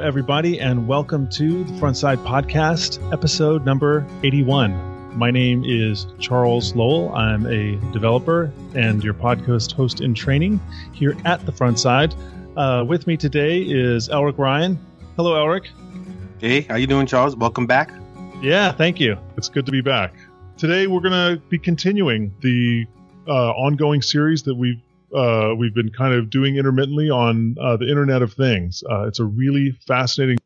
everybody, and welcome to the Frontside Podcast, episode number 81. My name is Charles Lowell. I'm a developer and your podcast host in training here at the Frontside. With me today is Elric Ryan. Hello, Elric. Hey, how you doing, Charles? Welcome back. Yeah, thank you. It's good to be back. Today, we're going to be continuing the ongoing series that we've been kind of doing intermittently on the Internet of Things. It's a really fascinating,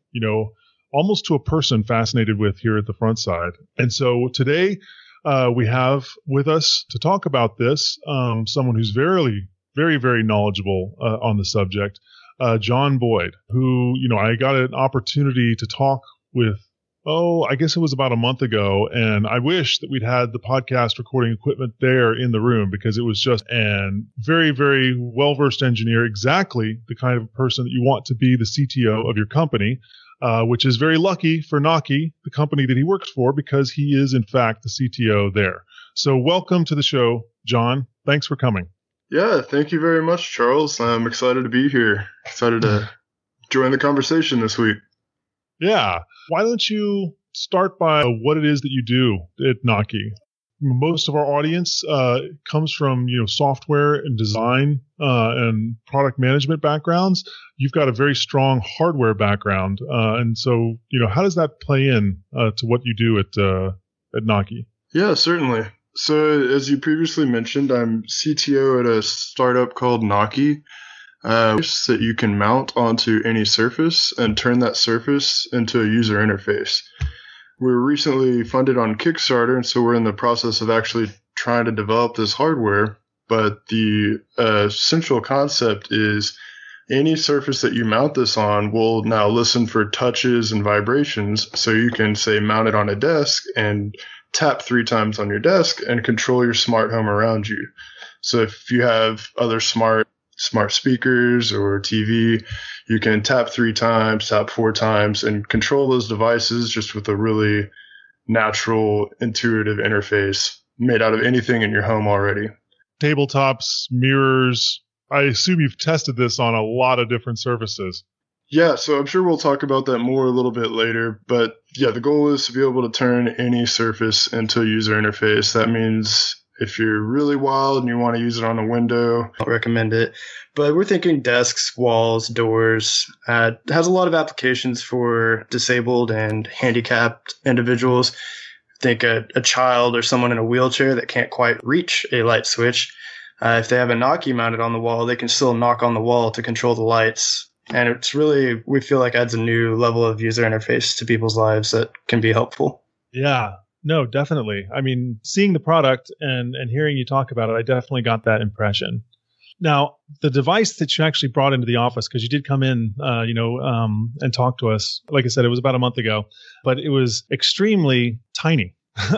almost to a person fascinated with here at the Frontside. And so today we have with us to talk about this someone who's very, very knowledgeable on the subject, John Boyd, who, I got an opportunity to talk with, I guess it was about a month ago, and I wish that we'd had the podcast recording equipment there in the room because it was just a very, very well-versed engineer, exactly the kind of person that you want to be the CTO of your company, which is very lucky for Nocky, the company that he works for, because he is, in fact, the CTO there. So welcome to the show, John. Thanks for coming. Yeah, thank you very much, Charles. I'm excited to be here. Excited to join the conversation this week. Yeah. Why don't you start by what it is that you do at Nocky? Most of our audience comes from, software and design and product management backgrounds. You've got a very strong hardware background. And so, how does that play in to what you do at Nocky? Yeah, certainly. So as you previously mentioned, I'm CTO at a startup called Nocky. That you can mount onto any surface and turn that surface into a user interface. We were recently funded on Kickstarter, and so we're in the process of actually trying to develop this hardware. But the central concept is any surface that you mount this on will now listen for touches and vibrations. So you can, say, mount it on a desk and tap 3 times on your desk and control your smart home around you. So if you have other smart speakers or TV, you can tap 3 times, tap 4 times, and control those devices just with a really natural, intuitive interface made out of anything in your home already. Tabletops, mirrors. I assume you've tested this on a lot of different surfaces. Yeah, so I'm sure we'll talk about that more a little bit later. But yeah, the goal is to be able to turn any surface into a user interface. That means if you're really wild and you want to use it on a window, I'll recommend it. But we're thinking desks, walls, doors. It has a lot of applications for disabled and handicapped individuals. Think a child or someone in a wheelchair that can't quite reach a light switch. If they have a Nocky mounted on the wall, they can still knock on the wall to control the lights. And it's really, we feel like, adds a new level of user interface to people's lives that can be helpful. Yeah. No, definitely. I mean, seeing the product and hearing you talk about it, I definitely got that impression. Now, the device that you actually brought into the office, because you did come in, and talk to us, like I said, it was about a month ago, but it was extremely tiny.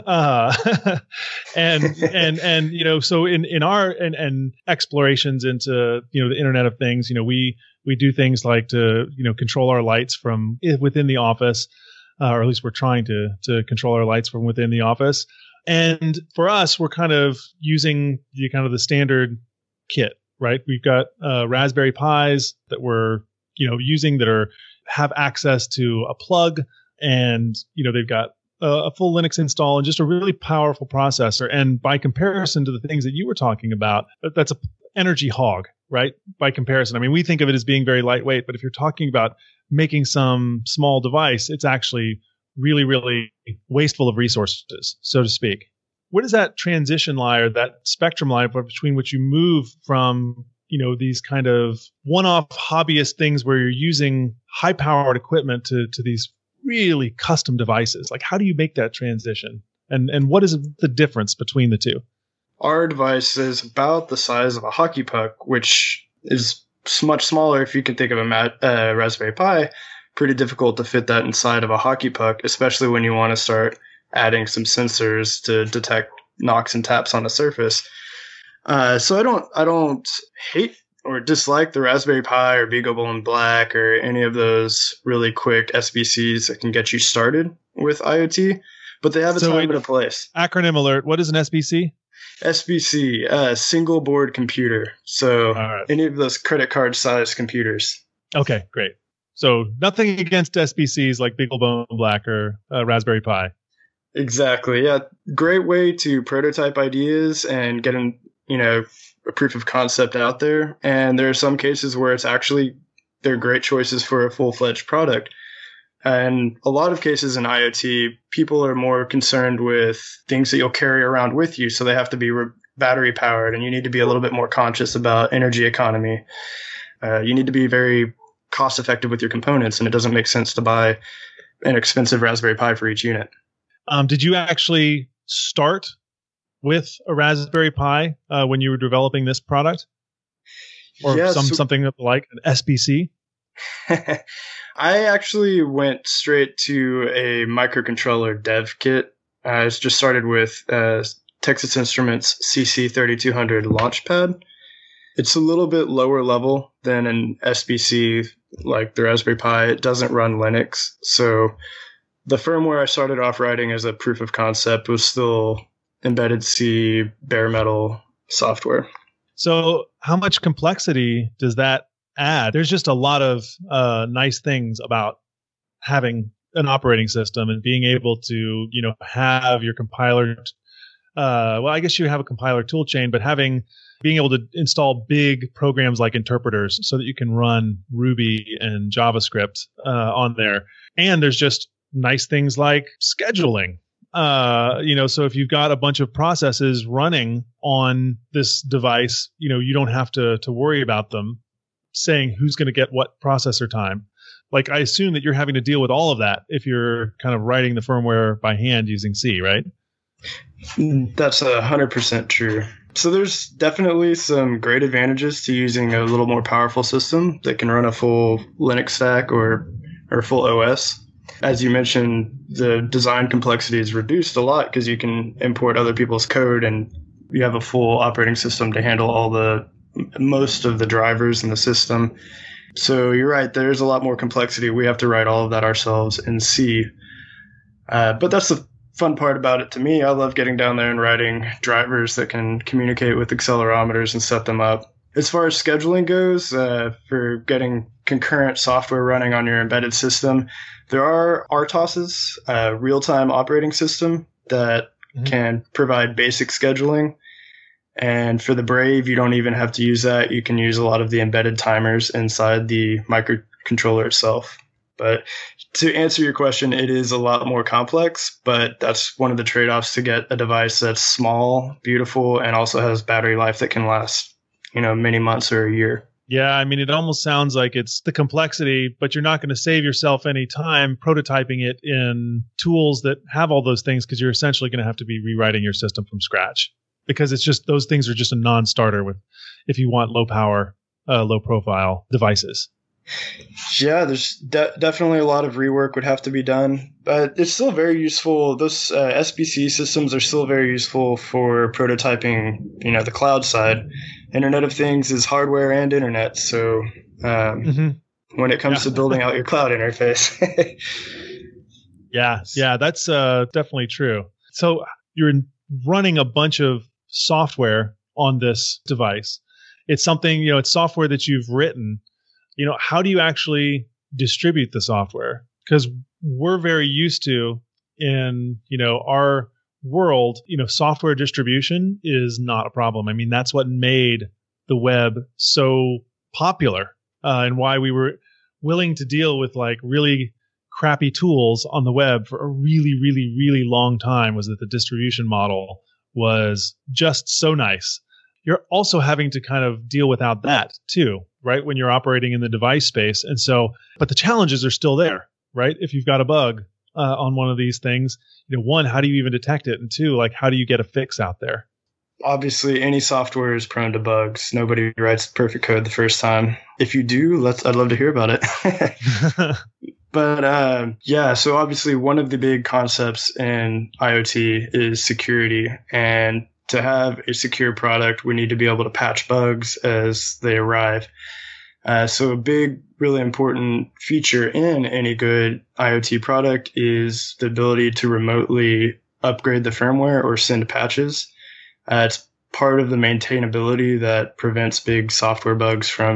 So in our explorations into, the Internet of Things, we do things like to, control our lights from within the office. Or at least we're trying to control our lights from within the office. And for us, we're kind of using the standard kit, right? We've got Raspberry Pis that we're, using that have access to a plug, and, they've got a full Linux install and just a really powerful processor. And by comparison to the things that you were talking about, that's an energy hog, right? By comparison. I mean, we think of it as being very lightweight, but if you're talking about making some small device, it's actually really, really wasteful of resources, so to speak. Where does that transition lie, or that spectrum lie between which you move from, these kind of one-off hobbyist things where you're using high-powered equipment to these really custom devices? Like, how do you make that transition? And what is the difference between the two? Our device is about the size of a hockey puck, which is much smaller if you can think of a Raspberry Pi. Pretty difficult to fit that inside of a hockey puck, especially when you want to start adding some sensors to detect knocks and taps on a surface. So I don't hate or dislike the Raspberry Pi or BeagleBone Black or any of those really quick SBCs that can get you started with IoT, but they have a time and a place. Acronym alert. What is an SBC? SBC, single board computer. So any of those credit card size computers. Okay, great. So nothing against SBCs like BeagleBone Black or Raspberry Pi. Exactly. Yeah. Great way to prototype ideas and get a proof of concept out there. And there are some cases where they're great choices for a full-fledged product. And a lot of cases in IoT, people are more concerned with things that you'll carry around with you. So they have to be battery powered, and you need to be a little bit more conscious about energy economy. You need to be very cost effective with your components, and it doesn't make sense to buy an expensive Raspberry Pi for each unit. Did you actually start with a Raspberry Pi when you were developing this product? Or something like an SBC? I actually went straight to a microcontroller dev kit. I just started with Texas Instruments CC3200 Launchpad. It's a little bit lower level than an SBC like the Raspberry Pi. It doesn't run Linux. So the firmware I started off writing as a proof of concept was still embedded C, bare metal software. So how much complexity does that add? There's just a lot of nice things about having an operating system and being able to, have your compiler. Well, I guess you have a compiler tool chain, but being able to install big programs like interpreters so that you can run Ruby and JavaScript on there. And there's just nice things like scheduling. So if you've got a bunch of processes running on this device, you don't have to worry about them saying who's going to get what processor time. Like, I assume that you're having to deal with all of that if you're kind of writing the firmware by hand using C, right? That's 100% true. So there's definitely some great advantages to using a little more powerful system that can run a full Linux stack or full OS. As you mentioned, the design complexity is reduced a lot because you can import other people's code and you have a full operating system to handle most of the drivers in the system. So you're right, there's a lot more complexity. We have to write all of that ourselves in C. But that's the fun part about it to me. I love getting down there and writing drivers that can communicate with accelerometers and set them up. As far as scheduling goes, for getting concurrent software running on your embedded system, there are RTOSs, a real-time operating system that can provide basic scheduling. And for the Brave, you don't even have to use that. You can use a lot of the embedded timers inside the microcontroller itself. But to answer your question, it is a lot more complex, but that's one of the trade-offs to get a device that's small, beautiful, and also has battery life that can last, many months or a year. Yeah, I mean, it almost sounds like it's the complexity, but you're not going to save yourself any time prototyping it in tools that have all those things because you're essentially going to have to be rewriting your system from scratch. Because it's just those things are just a non-starter if you want low power, low profile devices. Yeah, there's definitely a lot of rework would have to be done, but it's still very useful. Those SBC systems are still very useful for prototyping, the cloud side. Internet of Things is hardware and internet. So when it comes to building out your cloud interface. Yeah, that's definitely true. So you're running a bunch of software on this device. It's something, it's software that you've written. How do you actually distribute the software? Because we're very used to in, our world, software distribution is not a problem. I mean, that's what made the web so popular and why we were willing to deal with like really crappy tools on the web for a really, really, really long time was that the distribution model was just so nice. You're also having to kind of deal without that too, right? When you're operating in the device space. And so, but the challenges are still there, right? If you've got a bug on one of these things, one, how do you even detect it? And two, like, how do you get a fix out there? Obviously, any software is prone to bugs. Nobody writes perfect code the first time. If you do, I'd love to hear about it. But so obviously one of the big concepts in IoT is security. And to have a secure product, we need to be able to patch bugs as they arrive. So a big, really important feature in any good IoT product is the ability to remotely upgrade the firmware or send patches. It's part of the maintainability that prevents big software bugs from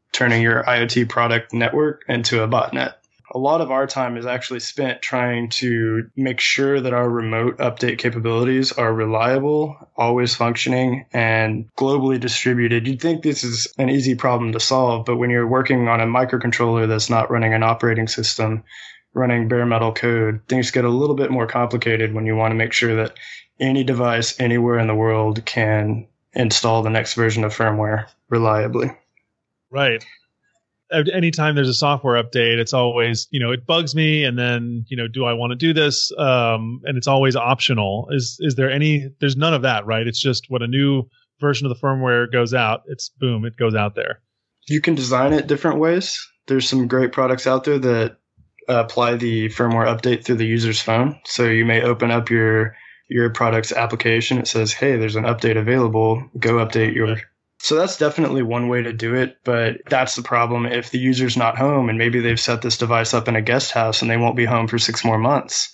turning your IoT product network into a botnet. A lot of our time is actually spent trying to make sure that our remote update capabilities are reliable, always functioning, and globally distributed. You'd think this is an easy problem to solve, but when you're working on a microcontroller that's not running an operating system, running bare metal code, things get a little bit more complicated when you want to make sure that any device anywhere in the world can install the next version of firmware reliably. Right. Anytime there's a software update, it's always, it bugs me. And then, do I want to do this? And it's always optional. Is there there's none of that, right? It's just when a new version of the firmware goes out, it goes out there. You can design it different ways. There's some great products out there that apply the firmware update through the user's phone. So you may open up your product's application. It says, hey, there's an update available. Go update your... So that's definitely one way to do it, but that's the problem. If the user's not home and maybe they've set this device up in a guest house and they won't be home for 6 more months,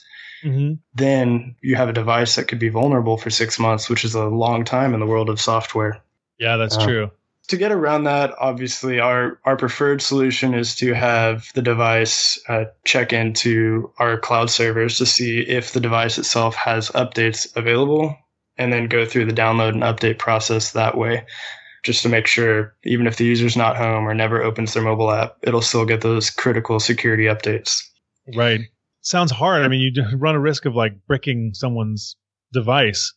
then you have a device that could be vulnerable for 6 months, which is a long time in the world of software. Yeah, that's true. To get around that, obviously, our preferred solution is to have the device check into our cloud servers to see if the device itself has updates available, and then go through the download and update process that way, just to make sure even if the user's not home or never opens their mobile app, it'll still get those critical security updates. Right. Sounds hard. I mean, you run a risk of bricking someone's device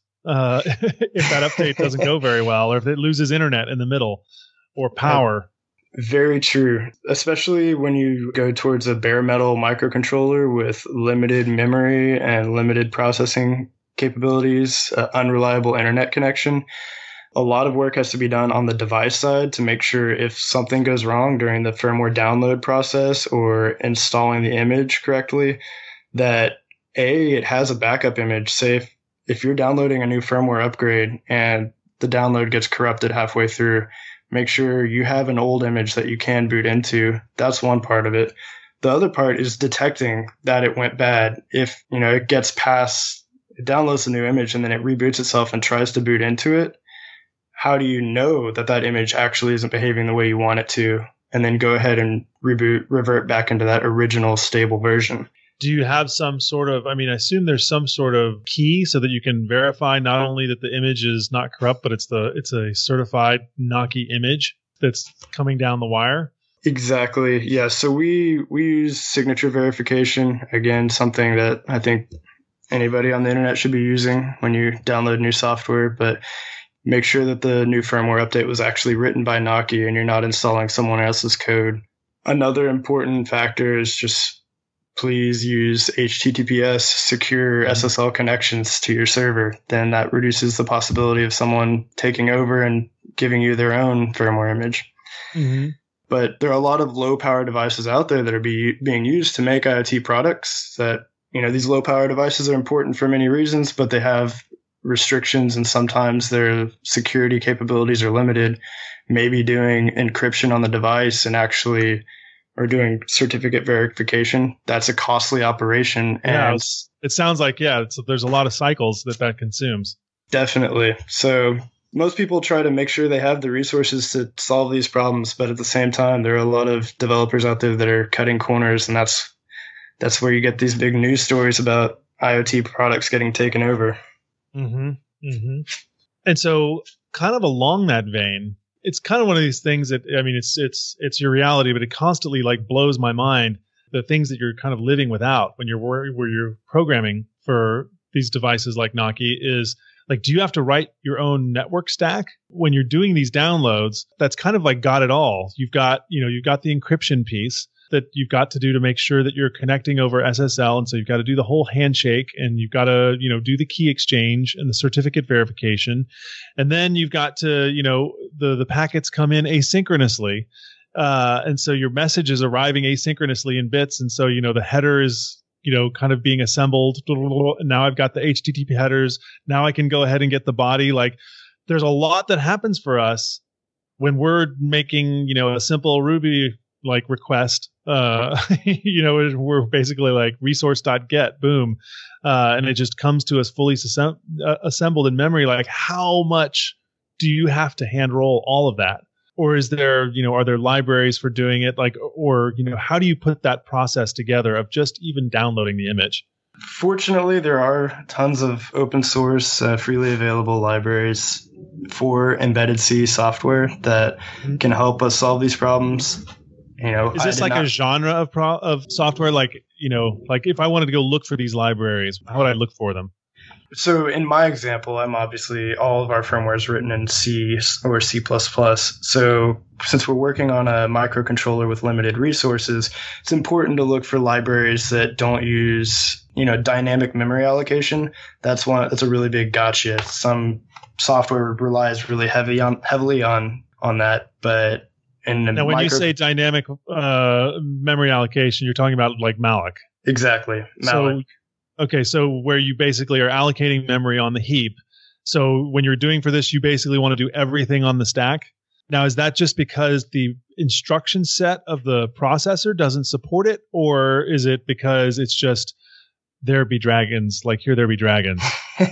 if that update doesn't go very well, or if it loses internet in the middle or power. Very true. Especially when you go towards a bare metal microcontroller with limited memory and limited processing capabilities, unreliable internet connection. A lot of work has to be done on the device side to make sure if something goes wrong during the firmware download process or installing the image correctly, that it has a backup image. Say if you're downloading a new firmware upgrade and the download gets corrupted halfway through, make sure you have an old image that you can boot into. That's one part of it. The other part is detecting that it went bad. If, it gets past, it downloads a new image and then it reboots itself and tries to boot into it, how do you know that image actually isn't behaving the way you want it to? And then go ahead and revert back into that original stable version. Do you have some sort of, I assume there's some sort of key so that you can verify not only that the image is not corrupt, but it's a certified Nocky image that's coming down the wire? Exactly. Yeah. So we use signature verification. Again, something that I think anybody on the internet should be using when you download new software, but make sure that the new firmware update was actually written by Nocky and you're not installing someone else's code. Another important factor is just please use HTTPS secure SSL connections to your server. Then that reduces the possibility of someone taking over and giving you their own firmware image. Mm-hmm. But there are a lot of low power devices out there that are being used to make IoT products that, these low power devices are important for many reasons, but they have restrictions and sometimes their security capabilities are limited. Maybe doing encryption on the device and actually or doing certificate verification, that's a costly operation. Yeah, and it sounds like, there's a lot of cycles that consumes. Definitely. So most people try to make sure they have the resources to solve these problems, but at the same time, there are a lot of developers out there that are cutting corners, and that's where you get these big news stories about IoT products getting taken over. Mm-hmm. Mm-hmm. And so kind of along that vein, it's kind of one of these things that, it's your reality, but it constantly blows my mind. The things that you're kind of living without when you're programming for these devices like Nocky is do you have to write your own network stack when you're doing these downloads? That's kind of got it all. You've got the encryption piece that you've got to do to make sure that you're connecting over SSL. And so you've got to do the whole handshake and you've got to, do the key exchange and the certificate verification. And then you've got to, the packets come in asynchronously. And so your message is arriving asynchronously in bits. And so, the header is, kind of being assembled. And now I've got the HTTP headers. Now I can go ahead and get the body. There's a lot that happens for us when we're making, a simple Ruby request, we're basically resource.get, boom. And it just comes to us fully assembled in memory. How much do you have to hand roll all of that? Or is there, are there libraries for doing it? Like, or, how do you put that process together of just even downloading the image? Fortunately, there are tons of open source, freely available libraries for embedded C software that can help us solve these problems. Is this like a genre of software? Like, like if I wanted to go look for these libraries, how would I look for them? So in my example, I'm obviously all of our firmware is written in C or C++. So since we're working on a microcontroller with limited resources, it's important to look for libraries that don't use, dynamic memory allocation. That's a really big gotcha. Some software relies really heavily on that, but now when you say dynamic memory allocation, you're talking about like malloc. Exactly. Malloc. So where you basically are allocating memory on the heap. So when you're doing for this, you basically want to do everything on the stack. Now, is that just because the instruction set of the processor doesn't support it? Or is it because it's just there be dragons, like here there be dragons?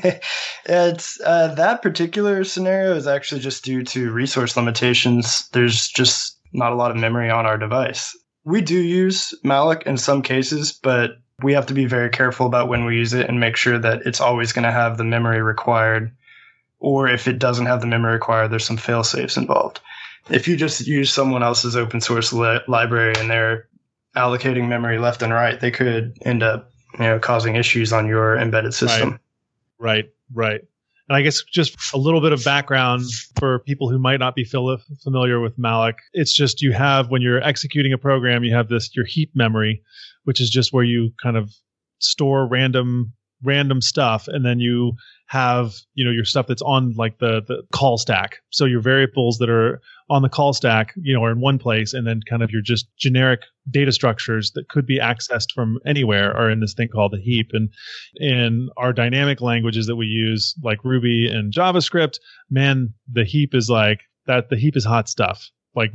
It's that particular scenario is actually just due to resource limitations. There's just not a lot of memory on our device. We do use malloc in some cases, but we have to be very careful about when we use it and make sure that it's always going to have the memory required. Or if it doesn't have the memory required, there's some fail-safes involved. If you just use someone else's open source library and they're allocating memory left and right, they could end up, causing issues on your embedded system. Right. And I guess just a little bit of background for people who might not be familiar with malloc. It's just you have, when you're executing a program, you have your heap memory, which is just where you kind of store random stuff. And then you have, your stuff that's on like the call stack. So your variables that are on the call stack, are in one place. And then kind of your just generic data structures that could be accessed from anywhere are in this thing called the heap. And in our dynamic languages that we use, like Ruby and JavaScript, man, the heap is like that. The heap is hot stuff. Like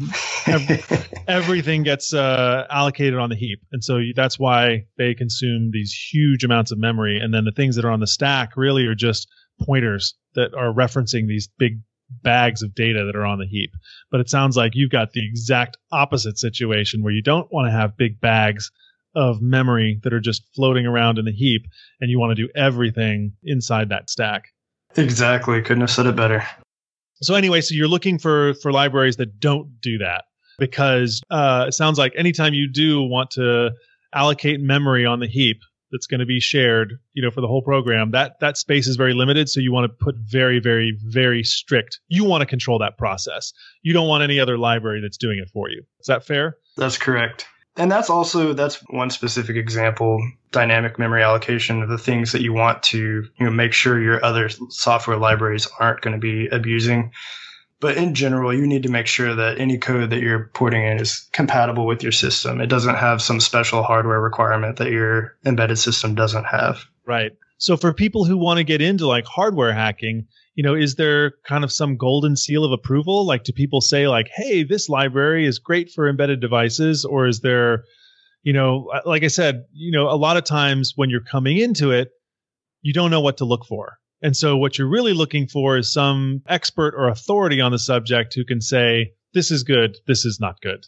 everything gets allocated on the heap. And so that's why they consume these huge amounts of memory. And then the things that are on the stack really are just pointers that are referencing these big bags of data that are on the heap. But it sounds like you've got the exact opposite situation where you don't want to have big bags of memory that are just floating around in the heap, and you want to do everything inside that stack. Exactly. Couldn't have said it better. So anyway, so you're looking for libraries that don't do that, because it sounds like anytime you do want to allocate memory on the heap that's going to be shared, for the whole program, that space is very limited. So you want to put very, very, very strict. You want to control that process. You don't want any other library that's doing it for you. Is that fair? That's correct. And that's one specific example, dynamic memory allocation, of the things that you want to make sure your other software libraries aren't going to be abusing. But in general, you need to make sure that any code that you're porting in is compatible with your system. It doesn't have some special hardware requirement that your embedded system doesn't have. Right. So for people who want to get into like hardware hacking, is there kind of some golden seal of approval? Like, do people say like, hey, this library is great for embedded devices? Or is there, like I said, a lot of times when you're coming into it, you don't know what to look for. And so what you're really looking for is some expert or authority on the subject who can say, this is good, this is not good.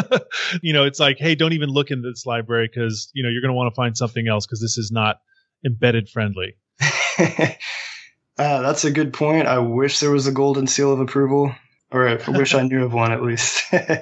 It's like, hey, don't even look into this library because, you're going to want to find something else because this is not embedded friendly. That's a good point. I wish there was a golden seal of approval, or I wish I knew of one at least.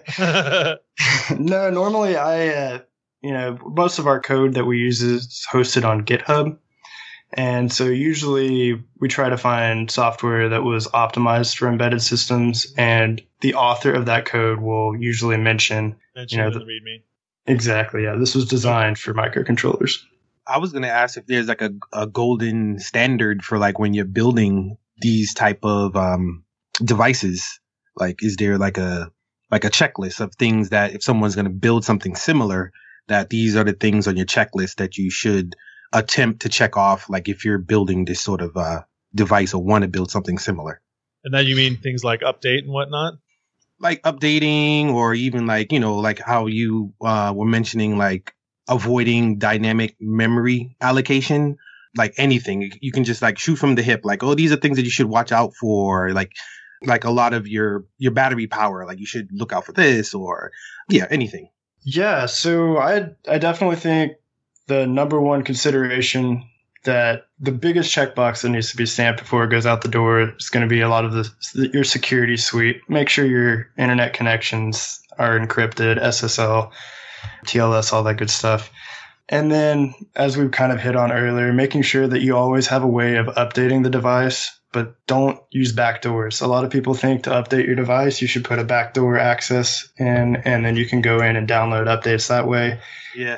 No, normally most of our code that we use is hosted on GitHub. And so usually we try to find software that was optimized for embedded systems, and the author of that code will usually mention the README. Exactly. Yeah. This was designed for microcontrollers. I was going to ask if there's like a golden standard for like when you're building these type of devices. Like, is there like a checklist of things that if someone's going to build something similar, that these are the things on your checklist that you should attempt to check off, like if you're building this sort of device or want to build something similar? And then you mean things like update and whatnot? Like updating, or even like, like how you were mentioning, like avoiding dynamic memory allocation, like anything. You can just like shoot from the hip, like, oh, these are things that you should watch out for. Like like a lot of your battery power, like you should look out for this, or anything. Yeah, so I definitely think the number one consideration, that the biggest checkbox that needs to be stamped before it goes out the door, is going to be a lot of your security suite. Make sure your internet connections are encrypted, SSL, TLS, all that good stuff. And then, as we've kind of hit on earlier, making sure that you always have a way of updating the device, but don't use backdoors. A lot of people think to update your device, you should put a backdoor access in, and then you can go in and download updates that way. Yeah.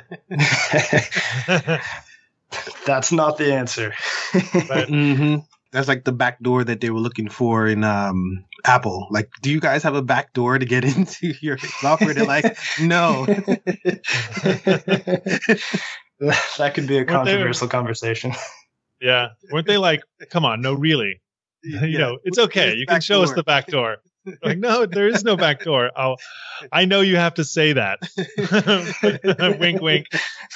That's not the answer. But, that's like the back door that they were looking for in Apple. Like, do you guys have a back door to get into your software? They're like, no. That could be a controversial conversation. Yeah. Weren't they like, come on, no, really? It's okay. You can show us the back door. Like, no, there is no back door. I know you have to say that. Wink, wink.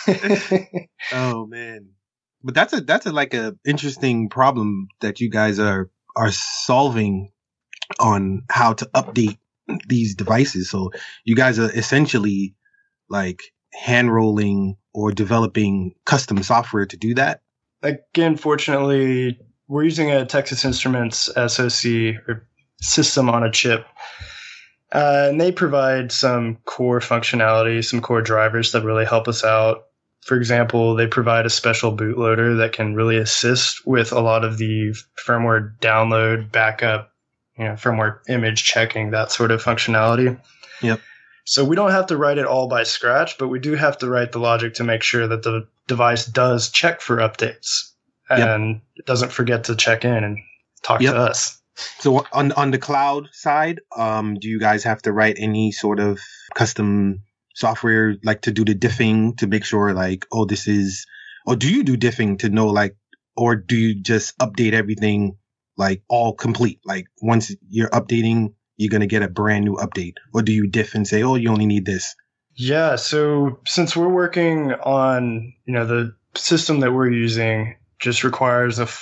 Oh man, but that's a like a interesting problem that you guys are solving on how to update these devices. So you guys are essentially like hand rolling or developing custom software to do that. Again, fortunately, we're using a Texas Instruments SoC, or system on a chip. And they provide some core functionality, some core drivers that really help us out. For example, they provide a special bootloader that can really assist with a lot of the firmware download, backup, firmware image checking, that sort of functionality. Yep. So we don't have to write it all by scratch, but we do have to write the logic to make sure that the device does check for updates and it doesn't forget to check in and talk to us. So on the cloud side, do you guys have to write any sort of custom software, like to do the diffing to make sure like, or do you do diffing to know like, or do you just update everything like all complete? Like once you're updating, you're going to get a brand new update, or do you diff and say, oh, you only need this? Yeah. So since we're working on, the system that we're using just requires a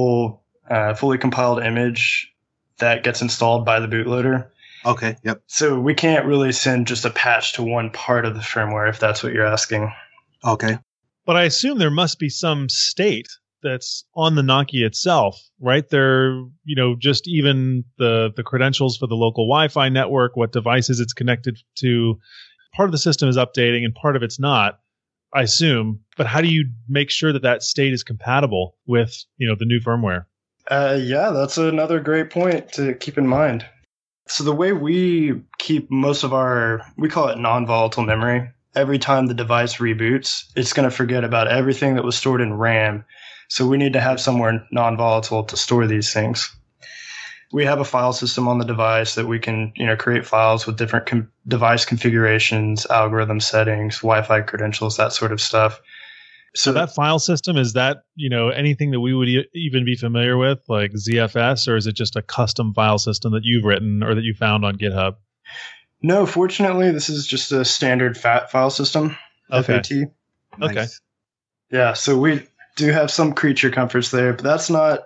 fully compiled image that gets installed by the bootloader. Okay. Yep. So we can't really send just a patch to one part of the firmware, if that's what you're asking. Okay. But I assume there must be some state that's on the Nokia itself, right? There, just even the credentials for the local Wi-Fi network, what devices it's connected to. Part of the system is updating and part of it's not, I assume. But how do you make sure that state is compatible with, the new firmware? Yeah, that's another great point to keep in mind. So the way we keep most of we call it non-volatile memory. Every time the device reboots, it's going to forget about everything that was stored in RAM. So we need to have somewhere non-volatile to store these things. We have a file system on the device that we can, create files with different device configurations, algorithm settings, Wi-Fi credentials, that sort of stuff. So that file system, is that, anything that we would even be familiar with, like ZFS, or is it just a custom file system that you've written or that you found on GitHub? No, fortunately, this is just a standard FAT file system. Okay. FAT. Okay. Nice. Yeah, so we do have some creature comforts there, but that's not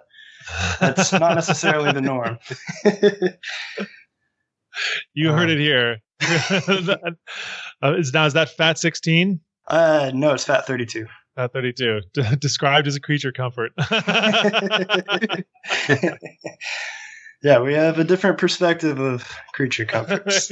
necessarily the norm. You heard it here. Is that FAT 16? No, it's FAT 32. FAT 32, described as a creature comfort. Yeah, we have a different perspective of creature comforts.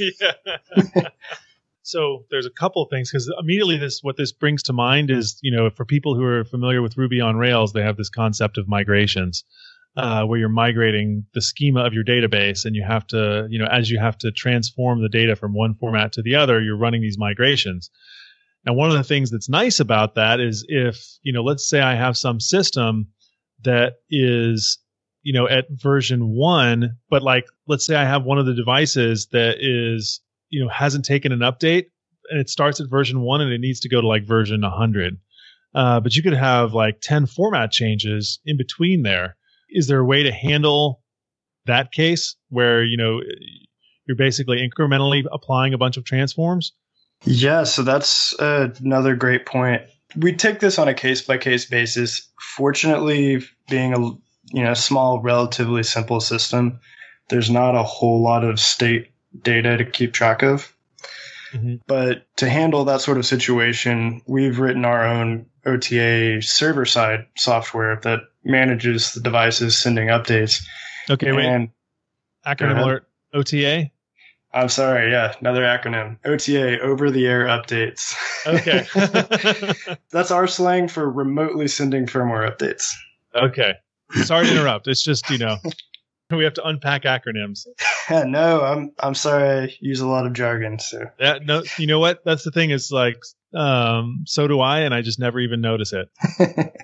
So there's a couple of things, because immediately what this brings to mind is, for people who are familiar with Ruby on Rails, they have this concept of migrations, where you're migrating the schema of your database, and you have to, as you have to transform the data from one format to the other, you're running these migrations. Now, one of the things that's nice about that is if, let's say I have some system that is, at version 1, but like, let's say I have one of the devices that is, hasn't taken an update, and it starts at version 1 and it needs to go to like version 100. But you could have like 10 format changes in between there. Is there a way to handle that case where, you're basically incrementally applying a bunch of transforms? Yeah, so that's another great point. We take this on a case-by-case basis. Fortunately, being a small, relatively simple system, there's not a whole lot of state data to keep track of. Mm-hmm. But to handle that sort of situation, we've written our own OTA server-side software that manages the devices sending updates. Okay, wait. And acronym alert. OTA? I'm sorry, yeah, another acronym. OTA, over-the-air updates. Okay. That's our slang for remotely sending firmware updates. Okay. Sorry to interrupt. It's just, we have to unpack acronyms. No, I'm sorry I use a lot of jargon. So Yeah, no, you know what? That's the thing is like, so do I, and I just never even notice it.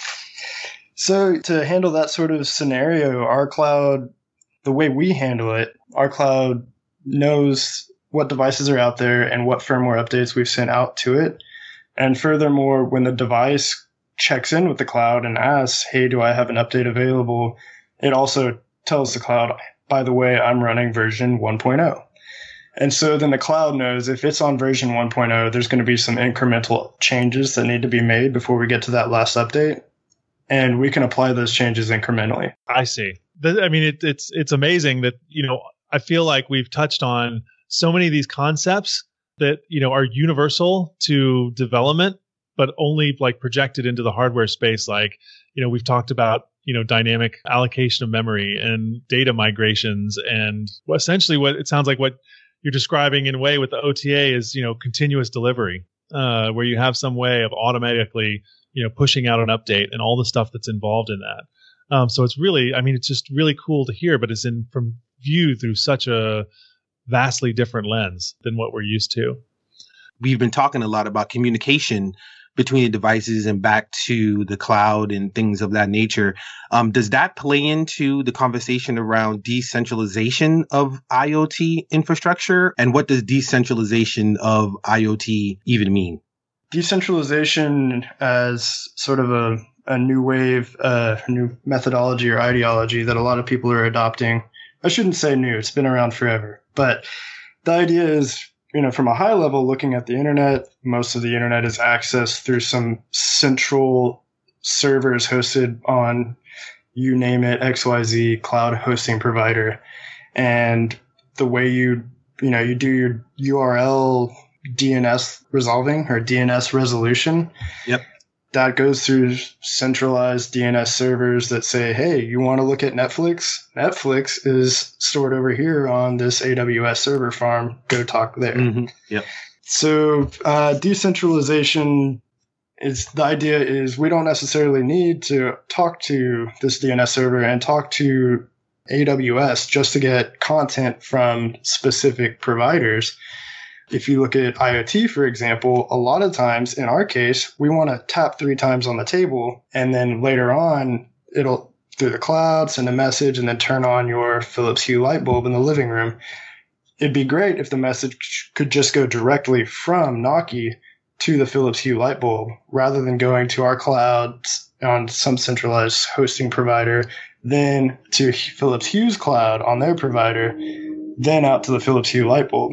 So to handle that sort of scenario, our cloud, the way we handle it, our cloud knows what devices are out there and what firmware updates we've sent out to it. And furthermore, when the device checks in with the cloud and asks, hey, do I have an update available? It also tells the cloud, by the way, I'm running version 1.0. And so then the cloud knows if it's on version 1.0, there's going to be some incremental changes that need to be made before we get to that last update. And we can apply those changes incrementally. I see. I mean, it's amazing that, I feel like we've touched on so many of these concepts that, are universal to development, but only like projected into the hardware space. Like, we've talked about, dynamic allocation of memory and data migrations, and essentially what it sounds like what you're describing in a way with the OTA is, continuous delivery, where you have some way of automatically, pushing out an update and all the stuff that's involved in that. So it's really, it's just really cool to hear, but it's from viewed through such a vastly different lens than what we're used to. We've been talking a lot about communication between the devices and back to the cloud and things of that nature. Does that play into the conversation around decentralization of IoT infrastructure? And what does decentralization of IoT even mean? Decentralization as sort of a new wave, new methodology or ideology that a lot of people are adopting. I shouldn't say new, it's been around forever. But the idea is, from a high level, looking at the internet, most of the internet is accessed through some central servers hosted on, you name it, XYZ cloud hosting provider. And the way you do your URL DNS resolving or DNS resolution. Yep. That goes through centralized DNS servers that say, hey, you want to look at Netflix? Netflix is stored over here on this AWS server farm. Go talk there. Mm-hmm. Yep. So decentralization the idea is we don't necessarily need to talk to this DNS server and talk to AWS just to get content from specific providers. If you look at IoT, for example, a lot of times in our case, we want to tap 3 times on the table, and then later on, it'll, through the cloud, send a message and then turn on your Philips Hue light bulb in the living room. It'd be great if the message could just go directly from Nokia to the Philips Hue light bulb rather than going to our cloud on some centralized hosting provider, then to Philips Hue's cloud on their provider, then out to the Philips Hue light bulb.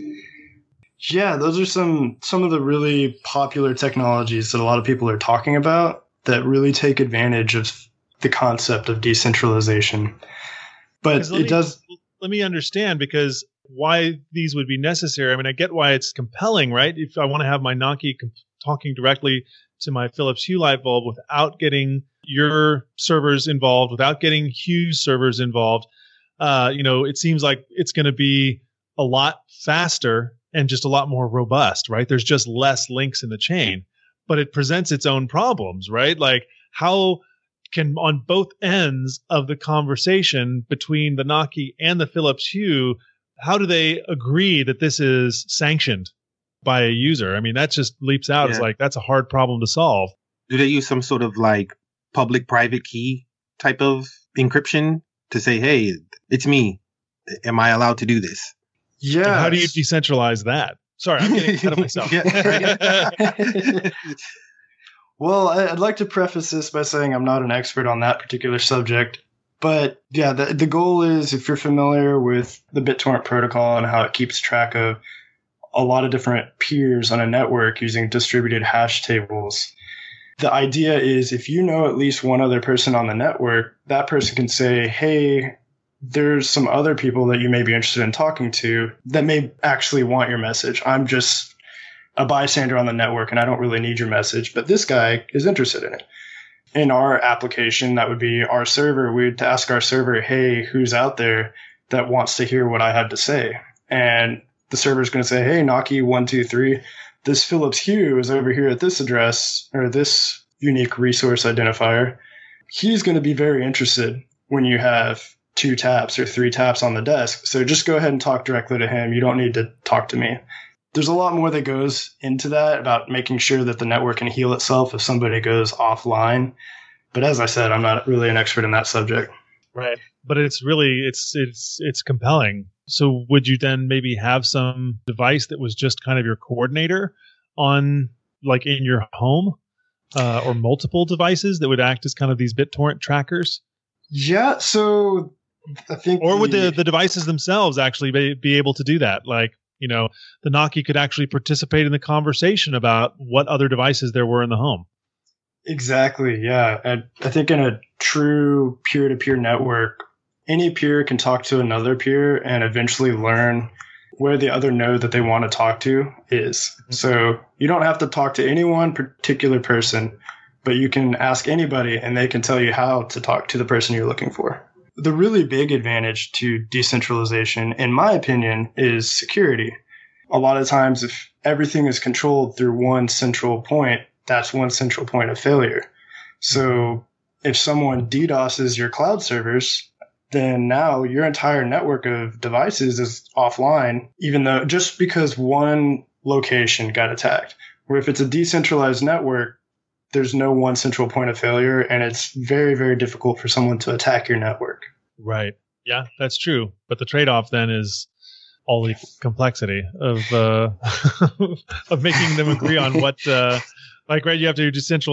Yeah, those are some of the really popular technologies that a lot of people are talking about that really take advantage of the concept of decentralization. But let me understand, because why these would be necessary. I get why it's compelling, right? If I want to have my Nokia talking directly to my Philips Hue light bulb without getting your servers involved, without getting Hue's servers involved, it seems like it's going to be a lot faster and just a lot more robust, right? There's just less links in the chain, but it presents its own problems, right? Like, how can, on both ends of the conversation between the Nokia and the Philips Hue, how do they agree that this is sanctioned by a user? That just leaps out as like, that's a hard problem to solve. Do they use some sort of like public-private key type of encryption to say, hey, it's me. Am I allowed to do this? Yeah. And how do you decentralize that? Sorry, I'm getting ahead of myself. Well, I'd like to preface this by saying I'm not an expert on that particular subject. But yeah, the goal is, if you're familiar with the BitTorrent protocol and how it keeps track of a lot of different peers on a network using distributed hash tables, the idea is if you know at least one other person on the network, that person can say, hey, there's some other people that you may be interested in talking to that may actually want your message. I'm just a bystander on the network and I don't really need your message, but this guy is interested in it. In our application, that would be our server. We'd ask our server, hey, who's out there that wants to hear what I have to say? And the server is going to say, hey, Naki123, this Philips Hue is over here at this address or this unique resource identifier. He's going to be very interested when you have 2 taps or 3 taps on the desk. So just go ahead and talk directly to him. You don't need to talk to me. There's a lot more that goes into that about making sure that the network can heal itself if somebody goes offline. But as I said, I'm not really an expert in that subject. Right. But it's really, it's compelling. So would you then maybe have some device that was just kind of your coordinator on, like, in your home, or multiple devices that would act as kind of these BitTorrent trackers? Yeah. So I think, or would the devices themselves actually be able to do that? Like, you know, the Naki could actually participate in the conversation about what other devices there were in the home. Exactly. Yeah. And I think in a true peer-to-peer network, any peer can talk to another peer and eventually learn where the other node that they want to talk to is. So you don't have to talk to any one particular person, but you can ask anybody and they can tell you how to talk to the person you're looking for. The really big advantage to decentralization, in my opinion, is security. A lot of times, if everything is controlled through one central point, that's one central point of failure. So if someone DDoSes your cloud servers, then now your entire network of devices is offline, even though just because one location got attacked. Where if it's a decentralized network, there's no one central point of failure, and it's very, very difficult for someone to attack your network. Right. Yeah, that's true. But the trade-off then is all the complexity of of making them agree on what, like, right, you have to your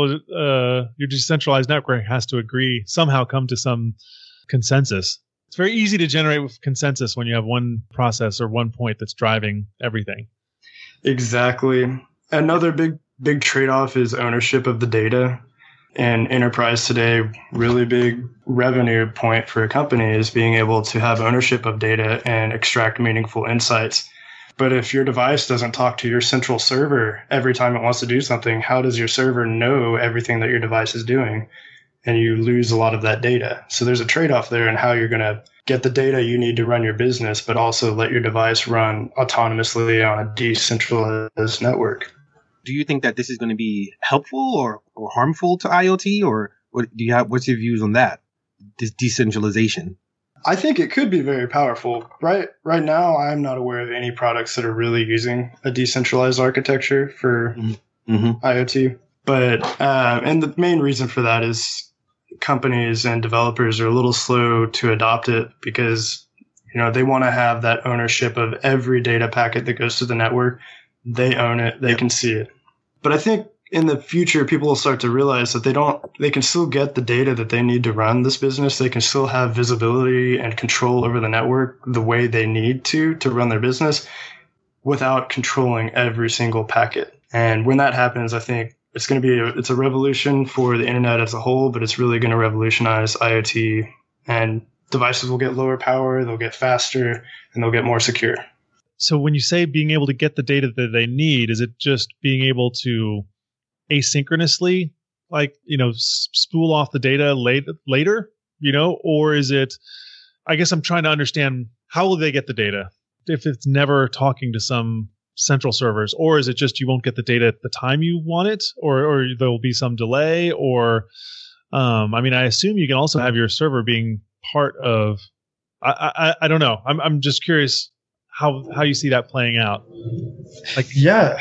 decentralized network has to agree, somehow come to some consensus. It's very easy to generate with consensus when you have one process or one point that's driving everything. Exactly. Another big trade-off is ownership of the data. And enterprise today, really big revenue point for a company is being able to have ownership of data and extract meaningful insights. But if your device doesn't talk to your central server every time it wants to do something, how does your server know everything that your device is doing? And you lose a lot of that data. So there's a trade-off there in how you're going to get the data you need to run your business, but also let your device run autonomously on a decentralized network. Do you think that this is going to be helpful or harmful to IoT, or what's your views on that? This decentralization? I think it could be very powerful. Right now, I'm not aware of any products that are really using a decentralized architecture for IoT. But and the main reason for that is companies and developers are a little slow to adopt it because, you know, they want to have that ownership of every data packet that goes to the network. They own it. They can see it. But I think in the future, people will start to realize that they can still get the data that they need to run this business. They can still have visibility and control over the network the way they need to run their business without controlling every single packet. And when that happens, I think it's going to be it's a revolution for the internet as a whole, but it's really going to revolutionize IoT, and devices will get lower power, they'll get faster, and they'll get more secure. So when you say being able to get the data that they need, is it just being able to asynchronously, like, you know, spool off the data later, you know, or is it, I guess I'm trying to understand, how will they get the data if it's never talking to some central servers, or is it just you won't get the data at the time you want it, or there will be some delay, or I mean, I assume you can also have your server being part of, I don't know. I'm just curious how you see that playing out. Like, yeah.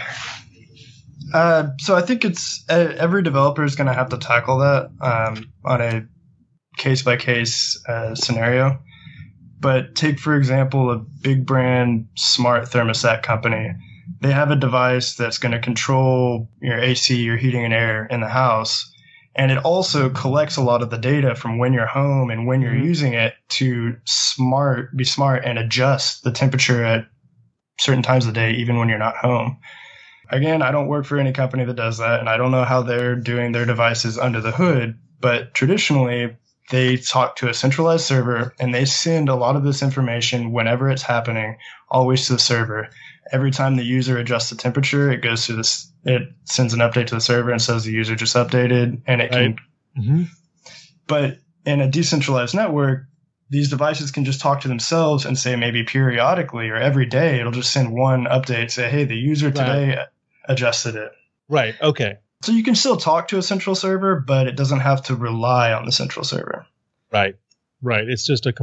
So I think it's every developer is going to have to tackle that on a case-by-case scenario. But take, for example, a big brand smart thermostat company. They have a device that's going to control your AC, your heating and air in the house. And it also collects a lot of the data from when you're home and when you're using it to be smart and adjust the temperature at certain times of the day, even when you're not home. Again, I don't work for any company that does that, and I don't know how they're doing their devices under the hood. But traditionally, they talk to a centralized server, and they send a lot of this information whenever it's happening, always to the server. Every time the user adjusts the temperature, it goes to this. It sends an update to the server and says the user just updated, and it can. Mm-hmm. But in a decentralized network, these devices can just talk to themselves and say maybe periodically or every day it'll just send one update, say, hey, the user today adjusted it. Right. Okay. So you can still talk to a central server, but it doesn't have to rely on the central server. Right. Right. It's just what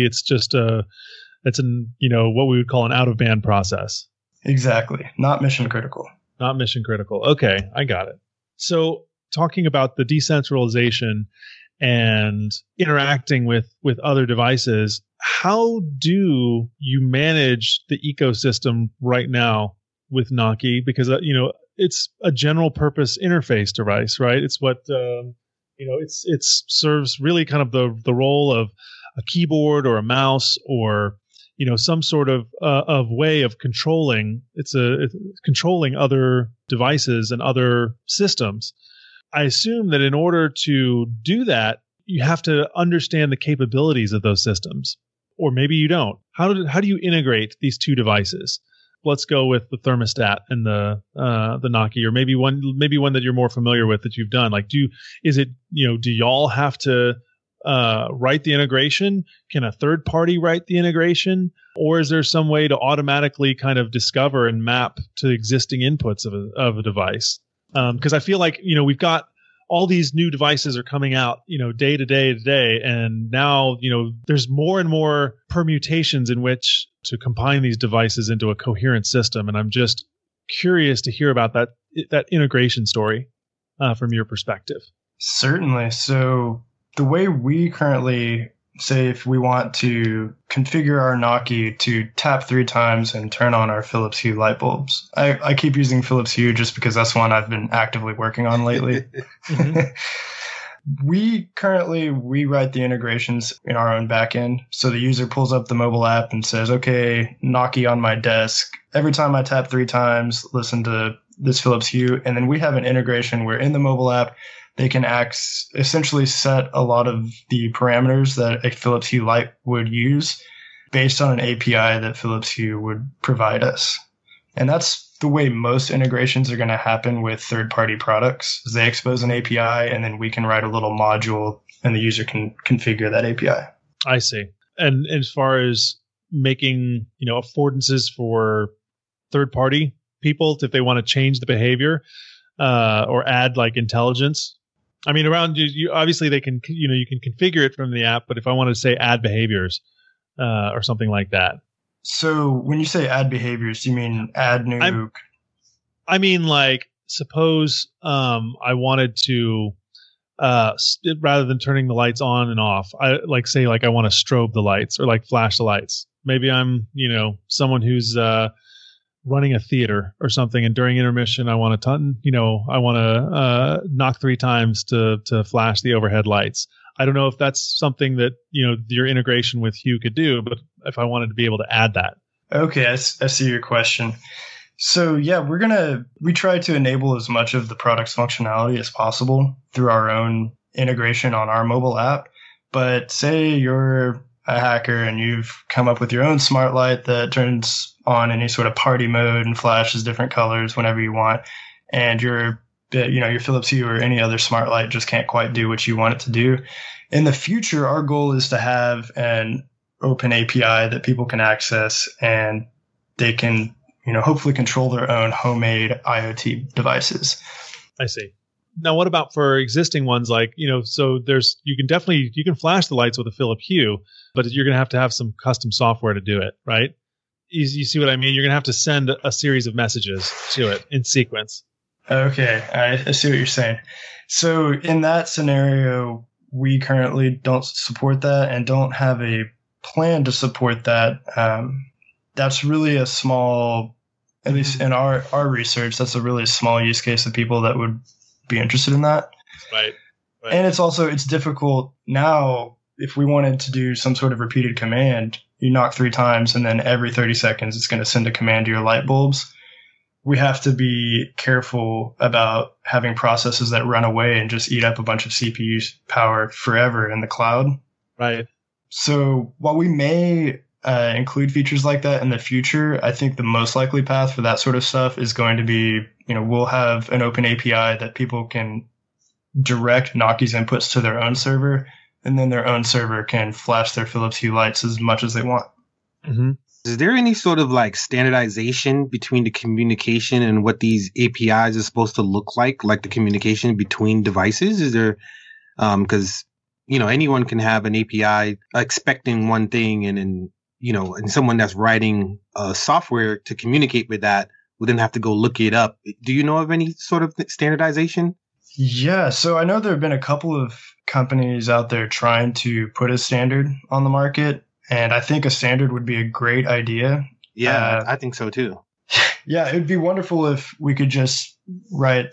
we would call an out of band process. Exactly. Not mission critical. Not mission critical. Okay. I got it. So talking about the decentralization and interacting with other devices, how do you manage the ecosystem right now with Naki? Because, it's a general purpose interface device, right? It's what, it serves really kind of the role of a keyboard or a mouse or, some sort of way of controlling. It's controlling other devices and other systems. I assume that in order to do that, you have to understand the capabilities of those systems, or maybe you don't. How do you integrate these two devices? Let's go with the thermostat and the Naki, or maybe one that you're more familiar with that you've done. Like, do y'all have to write the integration? Can a third party write the integration, or is there some way to automatically kind of discover and map to existing inputs of a device? Because I feel like we've got all these new devices are coming out day to day, and now there's more and more permutations in which to combine these devices into a coherent system, and I'm just curious to hear about that integration story from your perspective. Certainly. So the way we currently say, if we want to configure our Naki to tap 3 times and turn on our Philips Hue light bulbs. I keep using Philips Hue just because that's one I've been actively working on lately. Mm-hmm. We write the integrations in our own backend. So the user pulls up the mobile app and says, okay, Naki on my desk. Every time I tap 3 times, listen to this Philips Hue. And then we have an integration where in the mobile app, they can essentially set a lot of the parameters that a Philips Hue light would use based on an API that Philips Hue would provide us. And that's the way most integrations are going to happen with third-party products. Is they expose an API, and then we can write a little module, and the user can configure that API. I see. And as far as making affordances for third-party people, if they want to change the behavior or add like intelligence. I mean, around you obviously they can, you can configure it from the app, but if I want to say add behaviors or something like that. So when you say add behaviors, do you mean add new? I mean, like, suppose I wanted to, rather than turning the lights on and off, I want to strobe the lights or like flash the lights. Maybe I'm, someone who's running a theater or something, and during intermission, I want to knock 3 times to flash the overhead lights. I don't know if that's something that your integration with Hue could do, but if I wanted to be able to add that. Okay, I see your question. So yeah, we try to enable as much of the product's functionality as possible through our own integration on our mobile app. But say you're a hacker and you've come up with your own smart light that turns on any sort of party mode and flashes different colors whenever you want, and your Philips Hue or any other smart light just can't quite do what you want it to do. In the future, our goal is to have an open API that people can access, and they can, hopefully control their own homemade IoT devices. I see. Now, what about for existing ones? Like, so you can flash the lights with a Philips Hue, but you're going to have some custom software to do it, right? You see what I mean? You're going to have to send a series of messages to it in sequence. Okay, I see what you're saying. So in that scenario, we currently don't support that and don't have a plan to support that. That's really a small, at least in our research, that's a really small use case of people that would be interested in that. Right. And it's difficult now. If we wanted to do some sort of repeated command, you knock 3 times and then every 30 seconds it's going to send a command to your light bulbs. we have to be careful about having processes that run away and just eat up a bunch of CPU power forever in the cloud. Right. So while we may include features like that in the future, I think the most likely path for that sort of stuff is going to be, we'll have an open API that people can direct Naki's inputs to their own server, and then their own server can flash their Philips Hue lights as much as they want. Mm-hmm. Is there any sort of like standardization between the communication and what these APIs are supposed to look like the communication between devices? Is there, because, anyone can have an API expecting one thing and someone that's writing software to communicate with that would then have to go look it up. Do you know of any sort of standardization? Yeah, so I know there have been a couple of companies out there trying to put a standard on the market. And I think a standard would be a great idea. Yeah, I think so too. Yeah, it'd be wonderful if we could just write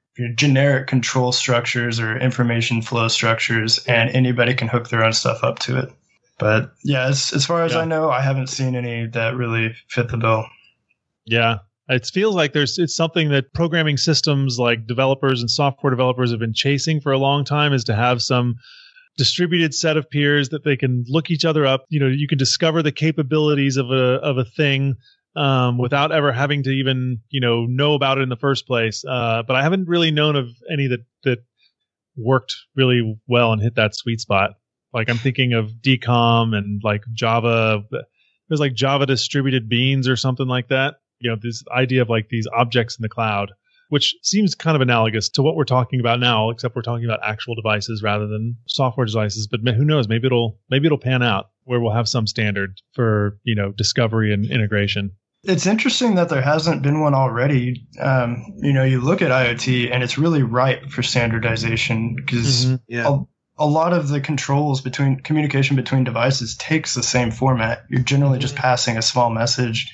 generic control structures or information flow structures, and anybody can hook their own stuff up to it. But yeah, as far as I know, I haven't seen any that really fit the bill. Yeah, it feels like it's something that programming systems like developers and software developers have been chasing for a long time, is to have some distributed set of peers that they can look each other up. You can discover the capabilities of a thing without ever having to even know about it in the first place. But I haven't really known of any that worked really well and hit that sweet spot. Like I'm thinking of DCOM and like Java. There's like Java distributed beans or something like that. This idea of like these objects in the cloud, which seems kind of analogous to what we're talking about now, except we're talking about actual devices rather than software devices. But who knows? Maybe it'll pan out where we'll have some standard for discovery and integration. It's interesting that there hasn't been one already. You look at IoT and it's really ripe for standardization because a lot of the controls communication between devices takes the same format. You're generally just passing a small message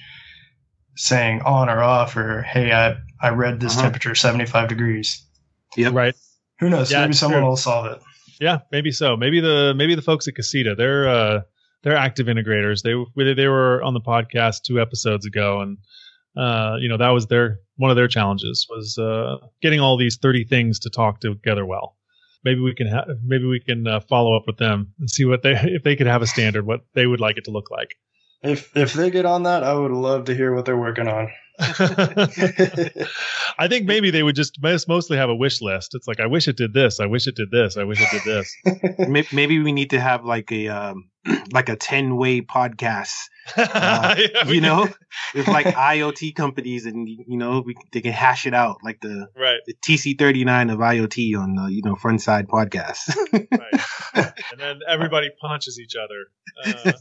saying on or off, or hey, I read this temperature 75 degrees. Yep. Right. Who knows? Yeah, maybe someone will solve it. Yeah, maybe so. Maybe the folks at Casita, they're active integrators. They were on the podcast 2 episodes ago, and that was one of their challenges was getting all these 30 things to talk together well. Maybe we can follow up with them and see if they could have a standard, what they would like it to look like. If they get on that, I would love to hear what they're working on. I think maybe they would just mostly have a wish list. It's like, I wish it did this. I wish it did this. I wish it did this. Maybe we need to have like a 10-way podcast, with like IoT companies, and they can hash it out like the TC39 of IoT on the front side podcast. Right. And then everybody punches each other.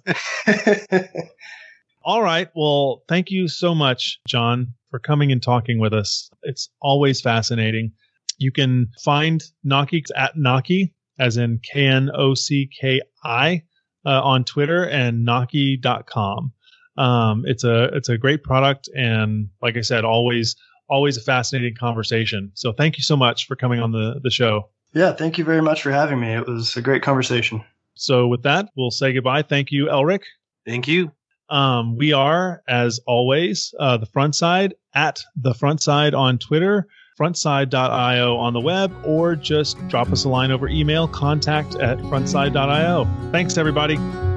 All right. Well, thank you so much, John, for coming and talking with us. It's always fascinating. You can find Naki at Naki, as in KNOCKI, on Twitter, and Naki.com. It's a great product, and like I said, always a fascinating conversation. So thank you so much for coming on the show. Yeah, thank you very much for having me. It was a great conversation. So with that, we'll say goodbye. Thank you, Elric. Thank you. We are, as always, The Front Side, at The Front Side on Twitter, frontside.io on the web, or just drop us a line over email, contact@frontside.io. Thanks, everybody.